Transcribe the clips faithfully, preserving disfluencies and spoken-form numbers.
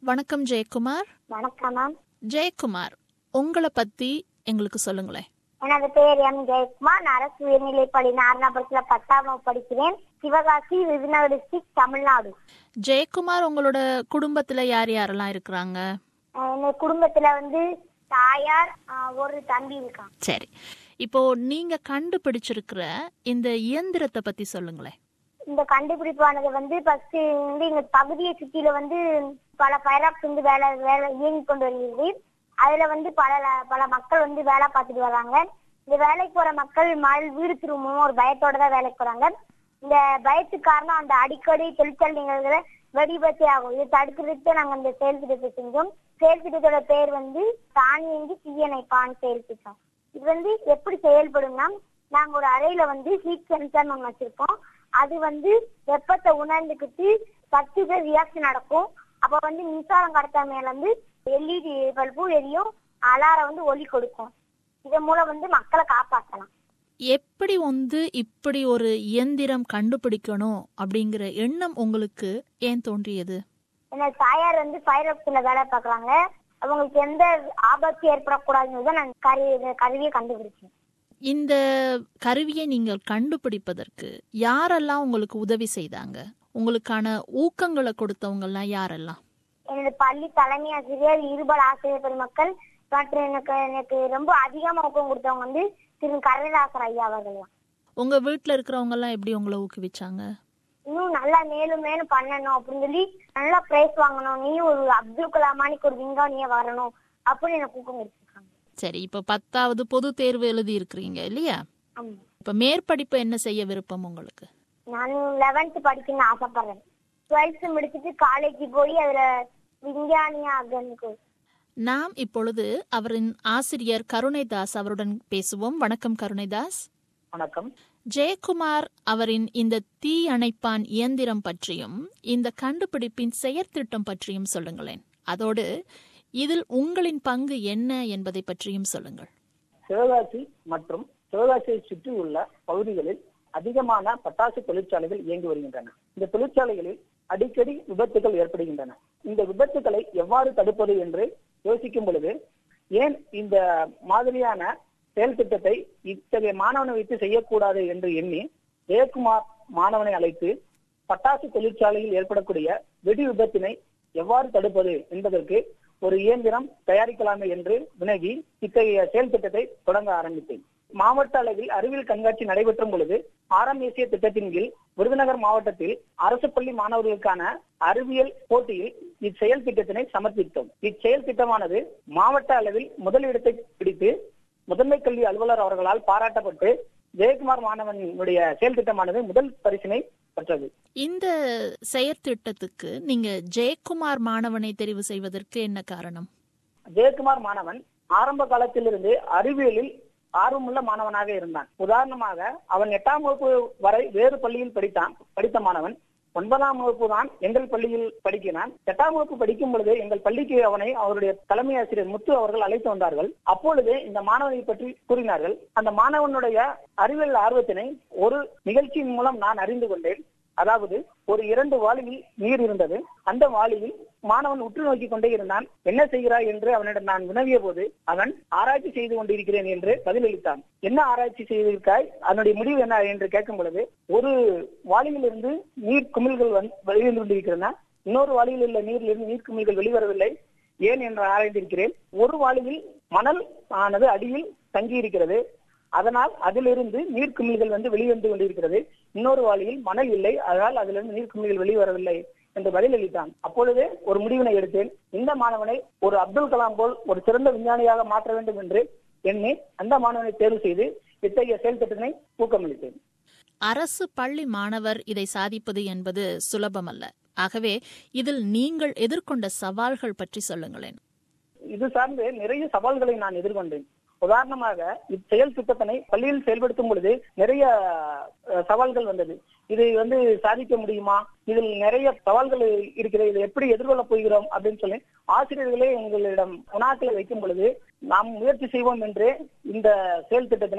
வணக்கம் ஜெயக்குமார். வணக்கம் மேம். ஜெயக்குமார், உங்களை பத்தி எங்களுக்கு சொல்லுங்களேன். எனது பேர் எம் ஜெயக்குமார். நான் அரசு உயர்நிலைப்பள்ளி நாரணாபுரத்துல பத்தாம் வகுப்பு படிக்கிறேன். சிவகாசி, விருதுநகர் டிஸ்ட்ரிக்ட், தமிழ்நாடு. ஜெயக்குமார், உங்களோட குடும்பத்துல யார் யாரெல்லாம் இருக்கிறாங்க? எங்க குடும்பத்துல வந்து தாயார், ஒரு தம்பி இருக்கான். சரி, இப்போ நீங்க கண்டுபிடிச்சிருக்கிற இந்த இயந்திரத்தை பத்தி சொல்லுங்களேன். இந்த கண்டுபிடிப்பானது வந்து ஃபர்ஸ்ட் வந்து எங்க பகுதியை சுற்றில வந்து பல பைராக்ஸ் வந்து வேலை வேலை இயங்கி கொண்டு வருகிறது. அதுல வந்து பல பல மக்கள் வந்து வேலை பார்த்துட்டு வராங்க. இந்த வேலைக்கு போற மக்கள் மல் வீடு திரும்பவும் ஒரு பயத்தோட தான் வேலைக்கு போறாங்க. இந்த பயத்துக்கு காரணம் அந்த அடிக்கடி தொழிற்சாலை நிகழ்கிற வெடிபத்தி ஆகும். இதை தடுக்கிறதுக்கு நாங்க இந்த செயல் திட்டத்தை செஞ்சோம். செயல் திட்டத்தோட பேர் வந்து தானியங்கி தீயணைப்பான் செயல் திட்டம். இது வந்து எப்படி செயல்படும்னா, நாங்க ஒரு அறையில வந்து ஹீட் சென்சார் ஒன்று வச்சிருக்கோம். அது வந்து வெப்பத்தை உணர்ந்துக்கிட்டு பத்து பேர் ரியாக்ஷன் நடக்கும். அப்ப வந்து மின்சாரம் கடத்த மேல வந்து எல்இடி பல்பு எரியும், அலாரம் வந்து ஒலி கொடுக்கும். இதன் மூலம் வந்து மக்களை காப்பாற்றலாம். எப்படி வந்து இப்படி ஒரு இயந்திரம் கண்டுபிடிக்கணும் அப்படிங்கிற எண்ணம் உங்களுக்கு ஏன் தோன்றியது? என்னோட தாயார் வந்து பைரப்ஸ்ல வேலை பார்க்கறாங்க. அவங்களுக்கு எந்த ஆபத்து ஏற்படக்கூடாதுன்னு நான் கருவி கருவியை கண்டுபிடிச்சேன். இந்த கருவியை நீங்கள் கண்டுபிடிப்பதற்கு யாரெல்லாம் உங்களுக்கு உதவி செய்தாங்க? உங்களுக்கான ஊக்கங்களை கொடுத்தவங்க எல்லாம் யாரெல்லாம்? என்னோட பள்ளி தலைமை ஆசிரியர், இருபால் ஆசிரியர் பெருமக்கள் மற்றும் எனக்கு எனக்கு ரொம்ப அதிகமா ஊக்கம் கொடுத்தவங்க வந்து திரு கருணாசர் ஐயா அவர்கள். உங்க வீட்டுல இருக்கிறவங்க எல்லாம் எப்படி உங்களை ஊக்குவிச்சாங்க? இன்னும் நல்லா மேலும் மேலும் பண்ணணும் அப்படின்னு சொல்லி நல்லா பிரைஸ் வாங்கணும், நீ ஒரு அப்துல் கலாமானிக்கு ஒரு விஞ்ஞானியா வரணும் அப்படின்னு எனக்கு ஊக்கம் கொடுத்துருக்காங்க. சரி, இப்ப பத்தாவது பொது தேர்வு எழுதி இருக்கிறீங்க இல்லையா? இப்ப மேற்படிப்பு என்ன செய்ய விருப்பம் உங்களுக்கு? நான் லெவன்த் படிக்கணும்னு ஆசைப்படுறேன். டுவெல்த் முடிச்சுட்டு காலேஜ் போய் அதுல விஞ்ஞானியா ஆகணும். நாம் இப்பொழுது அவரின் ஆசிரியர் கருணைதாஸ் அவருடன் பேசுவோம். வணக்கம் கருணைதாஸ். வணக்கம். ஜெயக்குமார் அவரின் இந்த தீ அணைப்பான் இயந்திரம் பற்றியும் இந்த கண்டுபிடிப்பின் செயற்திட்டம் பற்றியும் சொல்லுங்களேன். அதோடு இதில் உங்களின் பங்கு என்ன என்பதை பற்றியும் சொல்லுங்கள். சிவகாசி மற்றும் சிவகாசியை சுற்றி உள்ள பகுதிகளில் அதிகமான பட்டாசு தொழிற்சாலைகள் இயங்கி வருகின்றன. இந்த தொழிற்சாலைகளில் அடிக்கடி விபத்துகள் ஏற்படுகின்றன. இந்த விபத்துகளை எவ்வாறு தடுப்பது என்று யோசிக்கும் பொழுது, ஏன் இந்த மாதிரியான செயல் திட்டத்தை இத்தகைய மாணவனை வைத்து செய்யக்கூடாது என்று எண்ணி ஜெயக்குமார் மாணவனை அழைத்து பட்டாசு தொழிற்சாலையில் ஏற்படக்கூடிய வெடி விபத்தினை எவ்வாறு தடுப்பது என்பதற்கு ஒரு இயந்திரம் தயாரிக்கலாமே என்று வினவி இத்தகைய செயல் திட்டத்தை தொடங்க ஆரம்பித்தேன். மாவட்ட அளவில் அறிவியல் கண்காட்சி நடைபெற்றும் பொழுது ஆறாம் தேசிய திட்டத்தின் கீழ் விருதுநகர் மாவட்டத்தில் அரசு பள்ளி மாணவர்களுக்கான அறிவியல் போட்டியில் இச்செயல் திட்டத்தினை சமர்ப்பித்தோம். இச்செயல் திட்டமானது மாவட்ட அளவில் முதலிடத்தை பிடித்து முதன்மை கல்வி அலுவலர் அவர்களால் பாராட்டப்பட்டு ஜெயக்குமார் மாணவனுடைய செயல் திட்டமானது முதல் பரிசினை பெற்றது. இந்த செயற்திட்டத்துக்கு நீங்க ஜெயக்குமார் மாணவனை தெரிவு செய்வதற்கு என்ன காரணம்? ஜெயக்குமார் மாணவன் ஆரம்ப காலத்திலிருந்து அறிவியலில் ஆர்வமுள்ள மாணவனாக இருந்தான். உதாரணமாக, அவன் எட்டாம் வகுப்பு வரை வேறு பள்ளியில் படித்தான் படித்த மாணவன் ஒன்பதாம் வகுப்பு தான் எங்கள் பள்ளியில் படிக்கிறான். எட்டாம் வகுப்பு படிக்கும் பொழுது எங்கள் பள்ளிக்கு அவனை அவருடைய தலைமை ஆசிரியர் முத்து அவர்கள் அழைத்து வந்தார்கள். அப்பொழுது இந்த மாணவனை பற்றி கூறினார்கள். அந்த மாணவனுடைய அறிவியல் ஆர்வத்தினை ஒரு நிகழ்ச்சியின் மூலம் நான் அறிந்து கொண்டேன். அதாவது, ஒரு இரண்டு வாளியில் நீர் இருந்தது. அந்த வாளியில் மாணவன் உற்று நோக்கி கொண்டே இருந்தான். என்ன செய்கிறாய் என்று அவனிடம் நான் வினவிய போது அவன் ஆராய்ச்சி செய்து கொண்டிருக்கிறேன் என்று பதிலளித்தான். என்ன ஆராய்ச்சி செய்திருக்காய், அதனுடைய முடிவு என்ன என்று கேட்கும் பொழுது, ஒரு வாளியில் இருந்து நீர் குமிழ்கள் வெளிவந்து கொண்டிருக்கிறன, இன்னொரு வாளியில் உள்ள நீரில் இருந்து நீர் குமிழ்கள் வெளிவரவில்லை, ஏன் என்று ஆராய்ந்திருக்கிறேன். ஒரு வாளியில் மணல் ஆனது அடியில் தங்கி இருக்கிறது, அதனால் அதிலிருந்து நீர்க்குமிழ்கள் வந்து வெளிவந்து கொண்டிருக்கிறது. இன்னொரு வாளியில் மணல் இல்லை, அதனால் அதிலிருந்து நீர்க்குமிழ்கள் வெளிவரவில்லை என்று பதிலளித்தான். அப்பொழுது ஒரு முடிவினை எடுத்தேன். இந்த மாணவனை ஒரு அப்துல் கலாம் போல் ஒரு சிறந்த விஞ்ஞானியாக மாற்ற வேண்டும் என்று எண்ணி அந்த மாணவனை தேர்வு செய்து இத்தகைய செயல் திட்டத்தினை ஊக்கமளித்தேன். அரசு பள்ளி மாணவர் இதை சாதிப்பது என்பது சுலபமல்ல. ஆகவே இதில் நீங்கள் எதிர்கொண்ட சவால்கள் பற்றி சொல்லுங்களேன். இது சார்ந்து நிறைய சவால்களை நான் எதிர்கொண்டேன். உதாரணமாக, இச்செயல் திட்டத்தினை பள்ளியில் செயல்படுத்தும் பொழுது நிறைய சவால்கள் வந்தது. இதை வந்து சாதிக்க முடியுமா, இதில் நிறைய சவால்கள் இருக்கிறது, இதை எப்படி எதிர்கொள்ளப் போகிறோம் அப்படின்னு சொல்லி ஆசிரியர்களே எங்களிடம் உணாக்களை வைக்கும் பொழுது நாம் முயற்சி செய்வோம் என்று இந்த செயல் திட்டத்தினை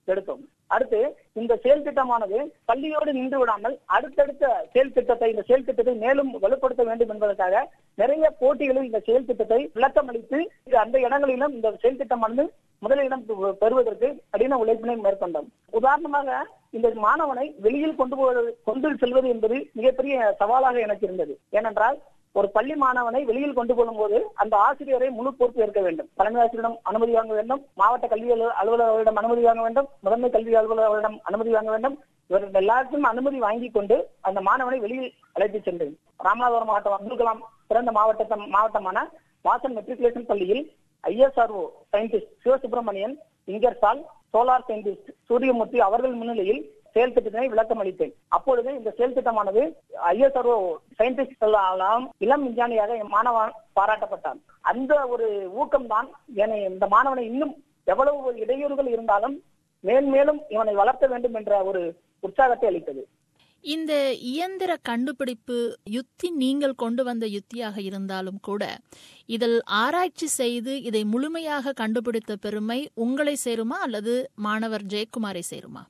எடுத்தோம். அடுத்து இந்த செயல் திட்டமானது பள்ளியோடு நின்று விடாமல் அடுத்தடுத்த செயல் திட்டத்தை இந்த செயல் திட்டத்தை மேலும் வலுப்படுத்த வேண்டும் என்பதற்காக நிறைய போட்டிகளில் இந்த செயல் திட்டத்தை விளக்கமளித்து அந்த இடங்களிலும் இந்த செயல் திட்டமானது முதலிடம் பெறுவதற்கு கடின உழைப்பினை மேற்கொண்டோம். உதாரணமாக இந்த மாணவனை வெளியில் கொண்டு போவது கொண்டு செல்வது என்பது மிகப்பெரிய சவாலாக எனக்கு இருந்தது. ஏனென்றால் ஒரு பள்ளி மாணவனை வெளியில் கொண்டு போகும் போது அந்த ஆசிரியரை முழு பொறுப்பு ஏற்க வேண்டும். தலைமை ஆசிரியரிடம் அனுமதி வாங்க வேண்டும், மாவட்ட கல்வி அலுவலர்களிடம் அனுமதி வாங்க வேண்டும், முதன்மை கல்வி அலுவலர்களிடம் அனுமதி வாங்க வேண்டும். இவர்கள் எல்லாருக்கும் அனுமதி வாங்கி கொண்டு அந்த மாணவனை வெளியில் அழைத்து சென்றேன். ராமநாதபுரம் மாவட்டம் அப்துல் கலாம் பிறந்த மாவட்ட மாவட்டமான வாசன் மெட்ரிகுலேஷன் பள்ளியில் ISRO scientist Sivasubramanian, Ingersoll, solar scientist Suriyamoorthy அவர்கள் முன்னிலையில் செயல் திட்டத்தினை விளக்கம் அளித்தேன். அப்பொழுது இந்த செயல் திட்டமானது ஐஎஸ்ஆர்ஓ சயின்டிஸ்ட் இளம் விஞ்ஞானியாக மாணவன் பாராட்டப்பட்டான். அந்த ஒரு ஊக்கம் தான் இந்த மாணவனை இன்னும் எவ்வளவு இடையூறுகள் இருந்தாலும் மேன்மேலும் இவனை வளர்த்த வேண்டும் என்ற ஒரு உற்சாகத்தை அளித்தது. இந்த இயந்திர கண்டுபிடிப்பு யுத்தி நீங்கள் கொண்டு வந்த யுத்தியாக இருந்தாலும் கூட இதில் ஆராய்ச்சி செய்து இதை முழுமையாக கண்டுபிடித்த பெருமை உங்களை சேருமா அல்லது மாணவர் ஜெயக்குமாரை சேருமா?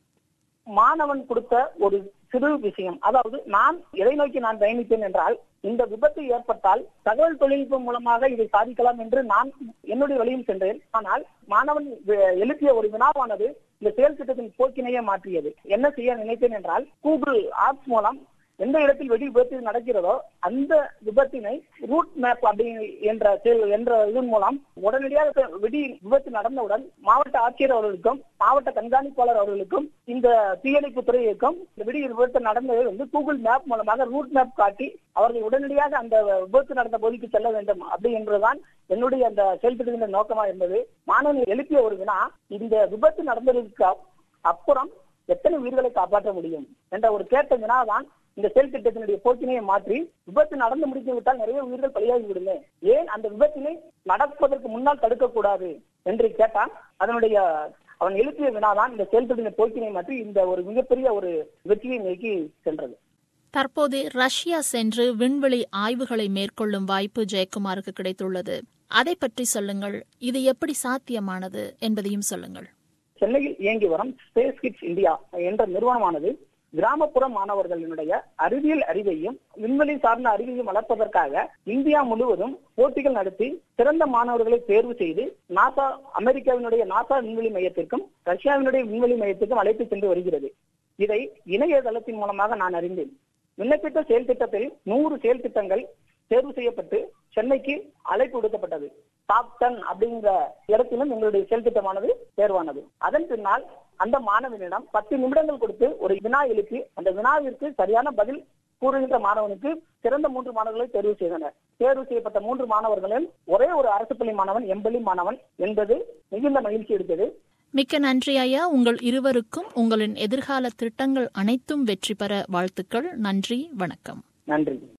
மாணவன் கொடுத்த ஒரு சிறு விஷயம், அதாவது நான் எதை நோக்கி நான் பயணித்தேன் என்றால் இந்த விபத்து ஏற்பட்டால் தகவல் தொழில்நுட்பம் மூலமாக இதை சாதிக்கலாம் என்று நான் என்னுடைய வழியில் சென்றேன். ஆனால் மாணவன் எழுப்பிய ஒரு வினாவானது இந்த செயல் திட்டத்தின் போக்கினையே மாற்றியது. என்ன செய்ய நினைத்தேன் என்றால் கூகுள் ஆப்ஸ் மூலம் எந்த இடத்தில் வெடி விபத்து நடக்கிறதோ அந்த விபத்தினை ரூட் மேப் அப்படி என்ற என்ற இதன் மூலம் உடனடியாக வெடி விபத்து நடந்தவுடன் மாவட்ட ஆட்சியர் அவர்களுக்கும் மாவட்ட கண்காணிப்பாளர் அவர்களுக்கும் இந்த தீயணைப்பு துறைக்கும் வெடி விபத்து நடந்தது வந்து கூகுள் மேப் மூலமாக ரூட் மேப் காட்டி அவர்கள் உடனடியாக அந்த விபத்து நடந்த பகுதிக்கு செல்ல வேண்டும் அப்படி என்றுதான் என்னுடைய அந்த செயல்படுகின்ற நோக்கமா இருந்தது. மாணவன் எழுப்பிய ஒரு வினா, இந்த விபத்து நடந்ததற்கு அப்புறம் எத்தனை உயிர்களை காப்பாற்ற முடியும் என்ற ஒரு கேட்ட வினாதான் இந்த செயல் திட்டத்தினுடைய போக்கினையை மாற்றி விபத்து நடந்து முடித்து விட்டால் நிறைய உயிர்கள் பலியாகி விடுமே, ஏன் அந்த விபத்தினை நடப்பதற்கு முன்னால் தடுக்கக்கூடாது என்று கேட்டான். அதனுடைய அவன் எழுப்பிய வினாதான் இந்த செயல் திட்டத்தின் போக்கினை மாற்றி இந்த ஒரு மிகப்பெரிய ஒரு வெற்றியை நோக்கி சென்றது. தற்போது ரஷ்யா சென்று விண்வெளி ஆய்வுகளை மேற்கொள்ளும் வாய்ப்பு ஜெயக்குமாருக்கு கிடைத்துள்ளது. அதை பற்றி சொல்லுங்கள். இது எப்படி சாத்தியமானது என்பதையும் சொல்லுங்கள். சென்னையில் இயங்கி வரும் ஸ்பேஸ் கிட்ஸ் இந்தியா என்ற நிறுவனமானது கிராமப்புற மாணவர்களினுடைய அறிவியல் அறிவையும் விண்வெளி சார்ந்த அறிவையும் வளர்ப்பதற்காக இந்தியா முழுவதும் போட்டிகள் நடத்தி சிறந்த மாணவர்களை தேர்வு செய்து நாசா அமெரிக்காவினுடைய நாசா விண்வெளி மையத்திற்கும் ரஷ்யாவினுடைய விண்வெளி மையத்திற்கும் அழைத்து சென்று வருகிறது. இதை இணையதளத்தின் மூலமாக நான் அறிந்தேன். விண்ணப்பித்த செயல் திட்டத்தில் நூறு செயல் திட்டங்கள் தேர்வு செய்யப்பட்டு சென்னைக்கு அழைப்பு விடுக்கப்பட்டது. டாப் டென் அப்படிங்கிற இடத்திலும் எங்களுடைய செயல் திட்டமானது தேர்வானது. அதன் பின்னால் அந்த மாணவனிடம் பத்து நிமிடங்கள் கொடுத்து ஒரு வினா எழுப்பி அந்த வினாவிற்கு சரியான பதில் கூறுகின்ற மாணவனுக்கு சிறந்த மூன்று மாணவர்களை தேர்வு செய்தனர். தேர்வு செய்யப்பட்ட மூன்று மாணவர்களில் ஒரே ஒரு அரசு பள்ளி மாணவன் எம்பள்ளி மாணவன் என்பது மிகுந்த மகிழ்ச்சி எடுத்தது. மிக்க நன்றி ஐயா. உங்கள் இருவருக்கும் உங்களின் எதிர்கால திட்டங்கள் அனைத்தும் வெற்றி பெற வாழ்த்துக்கள். நன்றி, வணக்கம். நன்றி.